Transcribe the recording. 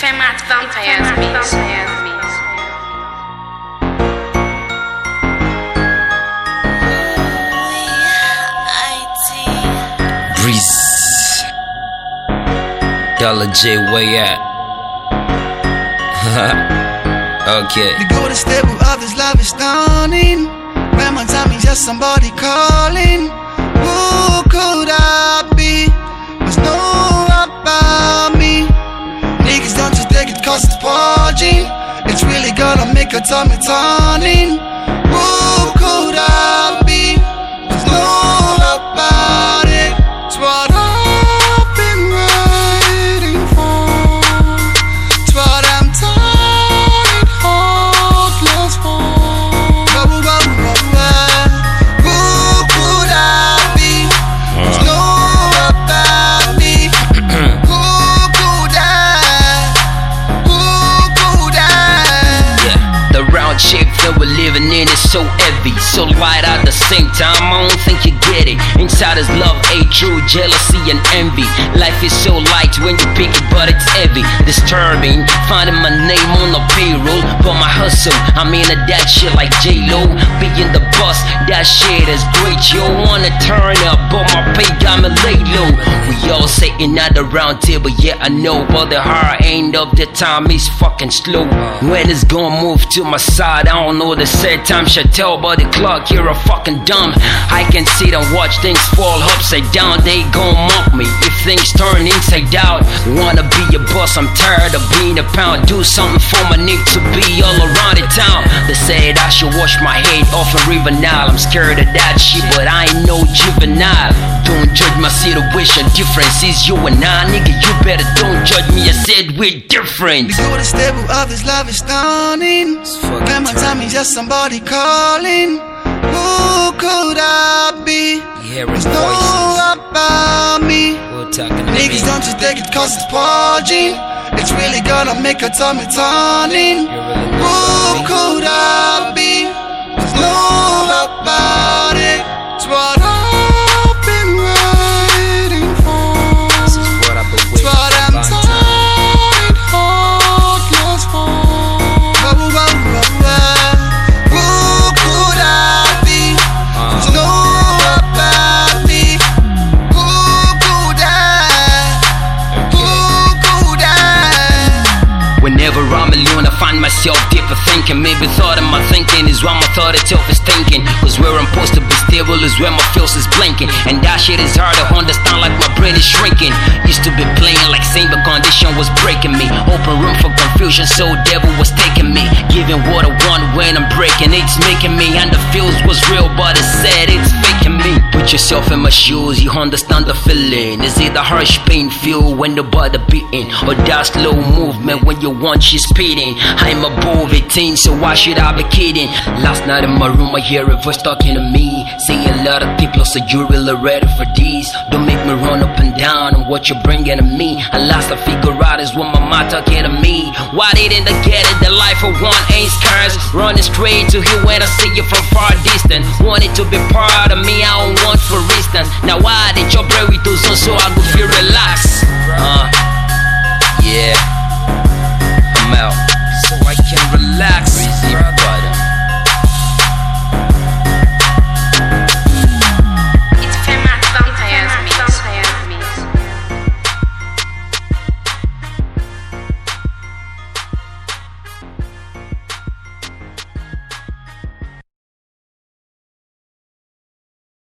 Temat Vampires Beats. Breeze, Dollar J, where at? Okay. The golden step of others' love is stunning. When my time is just somebody calling. Who could I be? Must know about me. Niggas don't just take it cause it's purging. It's really gonna make a tummy turning. Who could I be? Must know about it. It's what I've been waiting for. It's what I'm turning heartless for. Who could I be? Must know about me. Who could I? Yeah, the round shape that we're living in is so heavy, so light at the same time. I don't think you get it. Inside is love, hate, true jealousy and envy. Life is so light when you pick it, but it's heavy. Disturbing, finding my name on the payroll, but my hustle, I'm into that shit like J-Lo. Being the boss, that shit is great. You wanna turn up, but my pay got me laid low. We all sitting at the round table, yeah I know, but the hard end of the time is fucking slow. When it's gonna move to my side, I don't know the set time should tell, but the clock here are fucking dumb. I can sit and watch things fall upside down. They gon' mock me if things turn inside out. Wanna be a boss, I'm tired of being a pound. Do something for my need to be all around the town. They said I should wash my head off a river Nile. I'm scared of that shit, but I ain't no juvenile. Don't judge my situation, difference is you and I, nigga. You better don't judge me, I said we're different. The golden step of others' love is stunning. When my time is just somebody calling. Who could I be? Hearing Know voices, about me. we're talking to Niggas me. don't just take it cause it's purging. It's really gonna make a tummy turning. Who could I be? Know about it. It's what I've been waiting for. This is what I've been It's waiting what I'm for. turning heartless for. Who could I be? Know about me. Who could I? Whenever I'm alone, I find myself deeper thinking. Maybe thought of my thinking is why my thought itself is thinking. Cause where I'm supposed to be stable is where my feels is blinking. And that shit is hard to understand, like my brain is shrinking. Used to be playing like same, but condition was breaking me. Open room for confusion, so devil was taking me. Giving what I want when I'm breaking, it's making me. And the feels was real, but it said it's faking me. Put yourself in my shoes, you understand the feeling. Is it the harsh pain feel when the body beating? Or that slow movement when you want you speeding? I'm above 18, so why should I be kidding? Last night in my room I hear a voice talking to me, saying a lot of people say you're really ready for this. Don't make me run up and down on what you're bringing to me. And last I figure out is when my mind talking to me. Why didn't they get it? The life of one ain't scarce. Running straight to you when I see you from far distance. Want it to be part of me, I don't want for instance. Now why did your brain with